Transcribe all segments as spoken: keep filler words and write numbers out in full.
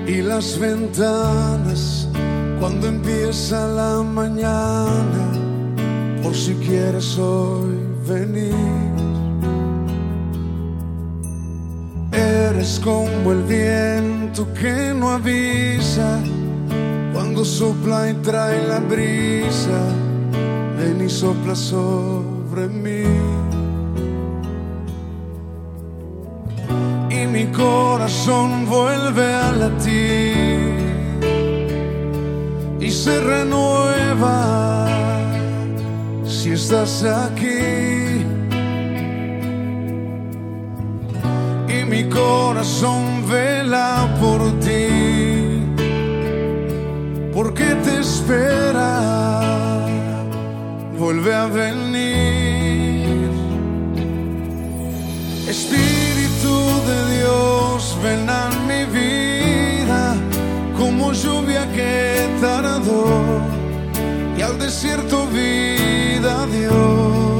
y las ventanas cuando empieza la mañana, por si quieres hoy venir. Eres como el viento que no avisa, cuando sopla y trae la brisa, ven y sopla sobre mí. Y mi corazón vuelve a latir y se renueva si estás aquí. Y mi corazón vela por ti, porque te espera, vuelve a venir. Espíritu de Dios, ven a mi vida como lluvia que tardó y al desierto vida dio.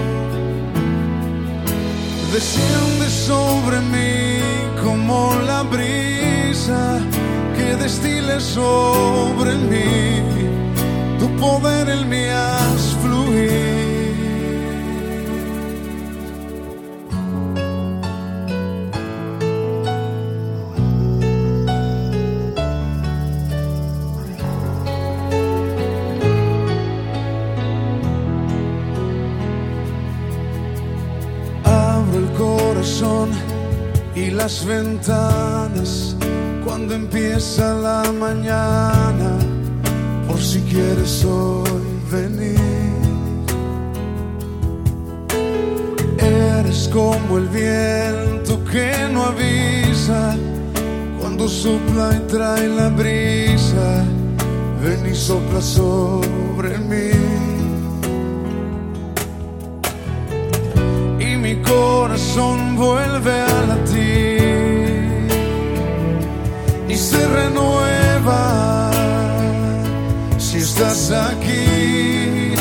Desciende sobre mí como la brisa que destile sobre mí, tu poder en mí haz fluir. Y las ventanas cuando empieza la mañana, por si quieres hoy venir. Eres como el viento que no avisa, cuando sopla y trae la brisa, ven y sopla sobre mí. Mi corazón vuelve a latir y se renueva si estás aquí.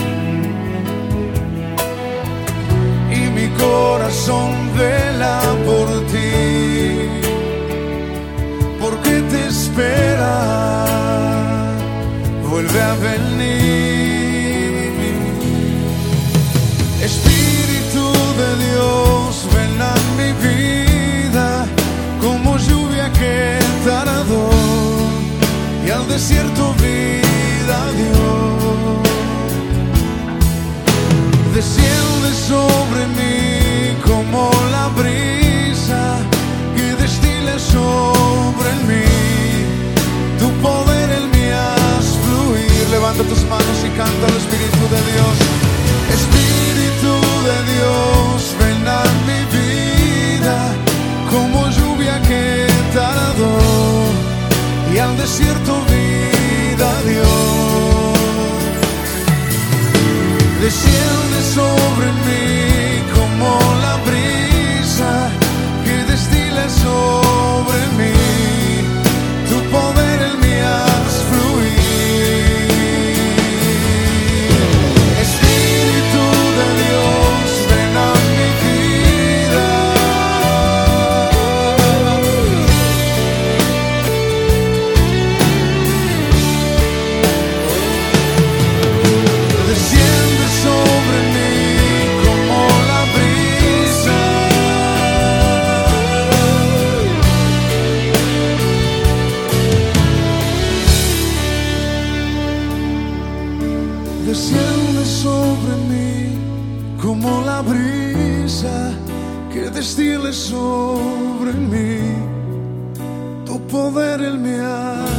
Y mi corazón vela por ti, porque te espera, vuelve a venir. Espíritu de Dios, ven a mi vida como lluvia que tardó y al desierto vida dio. Desciende sobre mí como la brisa que destile sobre mí, tu poder en mí haz fluir. Levanta tus manos y canta al Espíritu de Dios. Espíritu de Dios, ven a mi vida como lluvia que tardó y al desierto vida dio. Desciende sobre mí como la brisa que destila sobre mí, tu poder en mí haz fluir. Desciende sobre mí como la brisa que destile sobre mí, tu poder en mí.